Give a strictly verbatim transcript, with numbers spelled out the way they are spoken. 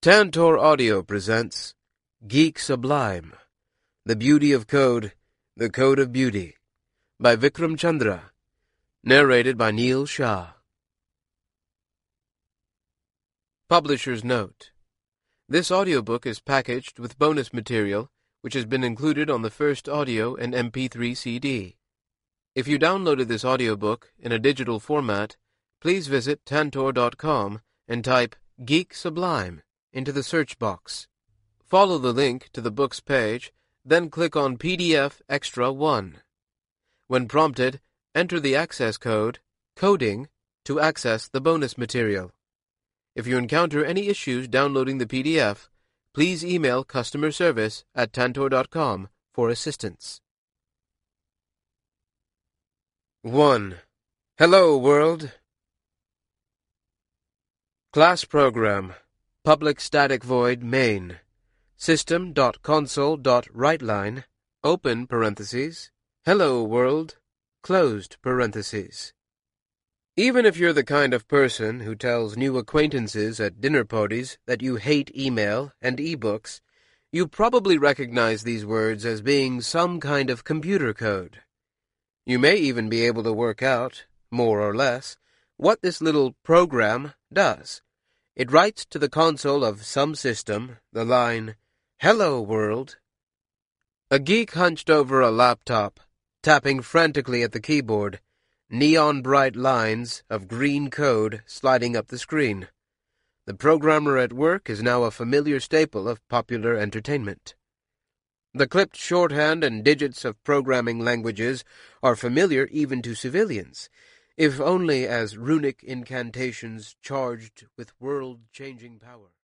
Tantor Audio presents Geek Sublime, The Beauty of Code, The Code of Beauty, by Vikram Chandra, narrated by Neil Shah. Publisher's Note: This audiobook is packaged with bonus material which has been included on the first audio and M P three C D. If you downloaded this audiobook in a digital format, please visit tantor dot com and type Geek Sublime into the search box. Follow the link to the book's page, then click on P D F Extra one. When prompted, enter the access code, coding, to access the bonus material. If you encounter any issues downloading the P D F, please email customer service at tantor dot com for assistance. one. Hello, world. Class Program Public Static Void Main System.console.writeline open parentheses Hello, world closed parentheses. Even if you're the kind of person who tells new acquaintances at dinner parties that you hate email and e-books, you probably recognize these words as being some kind of computer code. You may even be able to work out, more or less, what this little program does. It writes to the console of some system the line, "Hello, world." A geek hunched over a laptop, tapping frantically at the keyboard, neon-bright lines of green code sliding up the screen. The programmer at work is now a familiar staple of popular entertainment. The clipped shorthand and digits of programming languages are familiar even to civilians, if only as runic incantations charged with world-changing power.